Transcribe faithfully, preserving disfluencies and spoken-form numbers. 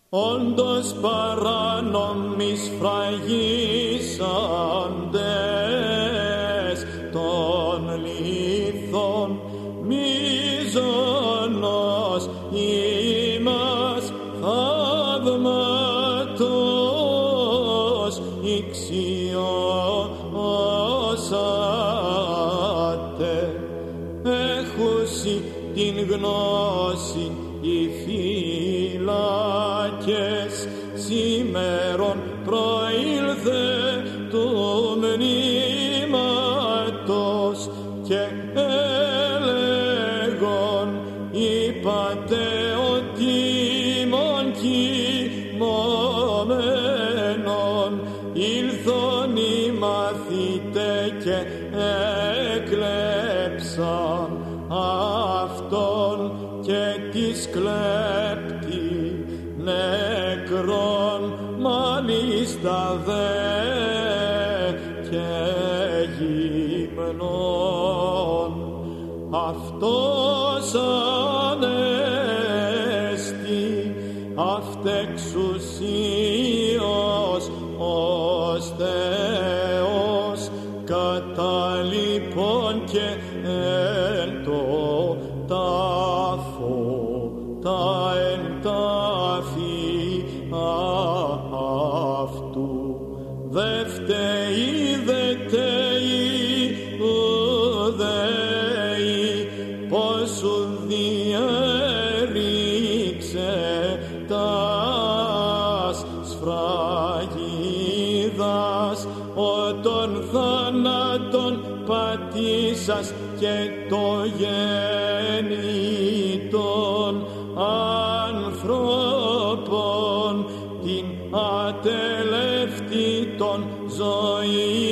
όντως παράνομοι σφραγίσαντες των λίθων μίζωνος ημάς θαύματος ηξιώσατε, έχουσι την γνώση οι φύλακες σήμερον προήλθε του μνήματος και έλεγον είπατε ότι ημών κοιμωμένων ήλθον οι μαθήτε και έκλεψαν αυτόν και της κλέπτη νεκρόν μάλιστα δε και γυμνών. Αυτός ανέστη αυτεξουσίως ως Θεός κατά λοιπόν και εν το τάφο τα εν τάφη αυτού δε φταίει δε τέει ουδέη πως σου διέριξε τας σφραγίδας ο των θάνατον πατήσας και το γέννητον ανθρώπων την ατελεύτητον ζωή